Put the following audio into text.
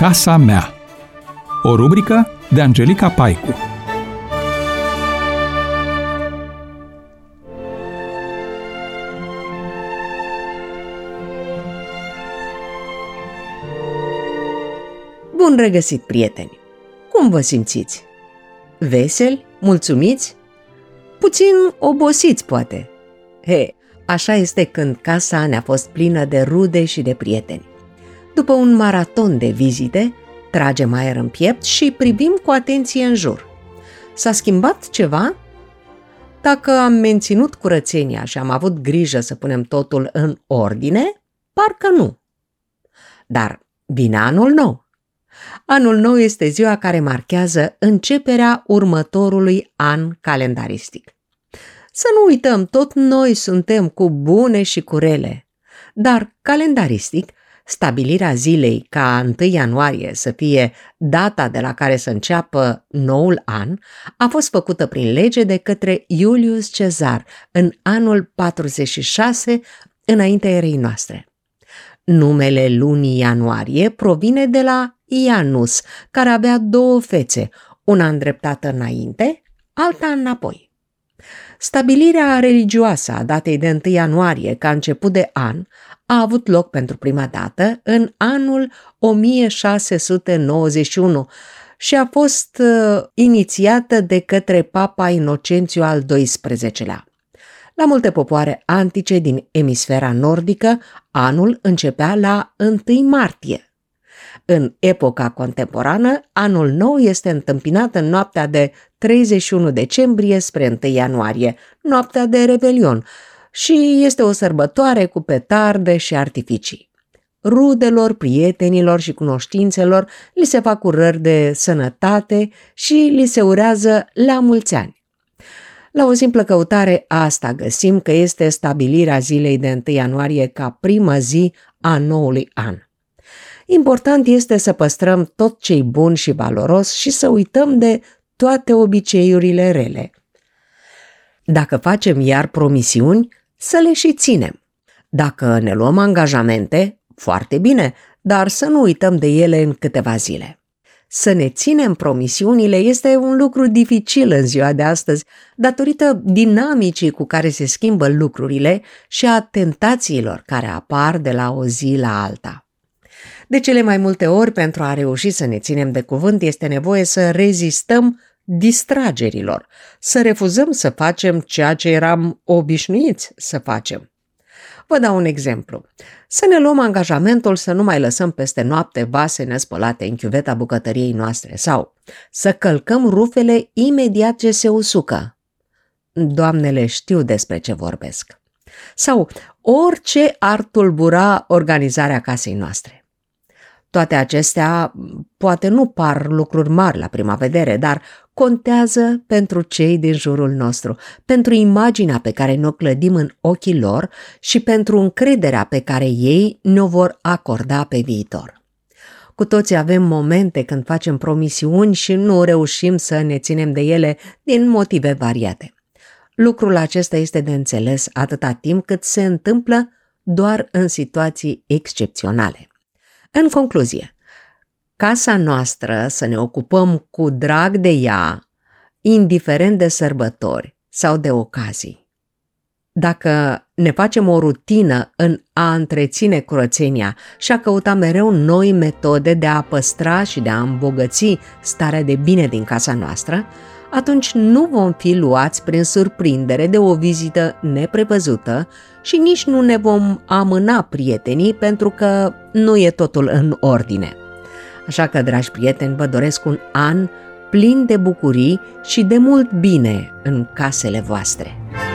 Casa mea. O rubrică de Angelica Paicu. Bun regăsit, prieteni! Cum vă simțiți? Veseli? Mulțumiți? Puțin obosiți, poate. Așa este când casa ne-a fost plină de rude și de prieteni. După un maraton de vizite, tragem aer în piept și privim cu atenție în jur. S-a schimbat ceva? Dacă am menținut curățenia și am avut grijă să punem totul în ordine, parcă nu. Dar vine anul nou. Anul nou este ziua care marchează începerea următorului an calendaristic. Să nu uităm, tot noi suntem cu bune și cu rele, dar calendaristic, stabilirea zilei ca 1 ianuarie să fie data de la care să înceapă noul an a fost făcută prin lege de către Iulius Cezar în anul 46 înaintea erei noastre. Numele lunii ianuarie provine de la Ianus, care avea 2 fețe, una îndreptată înainte, alta înapoi. Stabilirea religioasă a datei de 1 ianuarie ca început de an a avut loc pentru prima dată în anul 1691 și a fost inițiată de către Papa Inocențiu al XII-lea. La multe popoare antice din emisfera nordică, anul începea la 1 martie. În epoca contemporană, anul nou este întâmpinat în noaptea de 31 decembrie spre 1 ianuarie, noaptea de Revelion, și este o sărbătoare cu petarde și artificii. Rudelor, prietenilor și cunoștințelor li se fac urări de sănătate și li se urează la mulți ani. La o simplă căutare asta găsim că este stabilirea zilei de 1 ianuarie ca primă zi a noului an. Important este să păstrăm tot ce-i bun și valoros și să uităm de toate obiceiurile rele. Dacă facem iar promisiuni, să le și ținem. Dacă ne luăm angajamente, foarte bine, dar să nu uităm de ele în câteva zile. Să ne ținem promisiunile este un lucru dificil în ziua de astăzi, datorită dinamicii cu care se schimbă lucrurile și a tentațiilor care apar de la o zi la alta. De cele mai multe ori, pentru a reuși să ne ținem de cuvânt, este nevoie să rezistăm distragerilor, să refuzăm să facem ceea ce eram obișnuiți să facem. Vă dau un exemplu. Să ne luăm angajamentul să nu mai lăsăm peste noapte vase nespălate în chiuveta bucătăriei noastre sau să călcăm rufele imediat ce se usucă. Doamnele știu despre ce vorbesc. Sau orice ar tulbura organizarea casei noastre. Toate acestea poate nu par lucruri mari la prima vedere, dar contează pentru cei din jurul nostru, pentru imaginea pe care ne-o clădim în ochii lor și pentru încrederea pe care ei ne-o vor acorda pe viitor. Cu toții avem momente când facem promisiuni și nu reușim să ne ținem de ele din motive variate. Lucrul acesta este de înțeles atâta timp cât se întâmplă doar în situații excepționale. În concluzie, casa noastră să ne ocupăm cu drag de ea, indiferent de sărbători sau de ocazii. Dacă ne facem o rutină în a întreține curățenia și a căuta mereu noi metode de a păstra și de a îmbogăți starea de bine din casa noastră, atunci nu vom fi luați prin surprindere de o vizită neprevăzută și nici nu ne vom amâna prietenii pentru că nu e totul în ordine. Așa că, dragi prieteni, vă doresc un an plin de bucurii și de mult bine în casele voastre.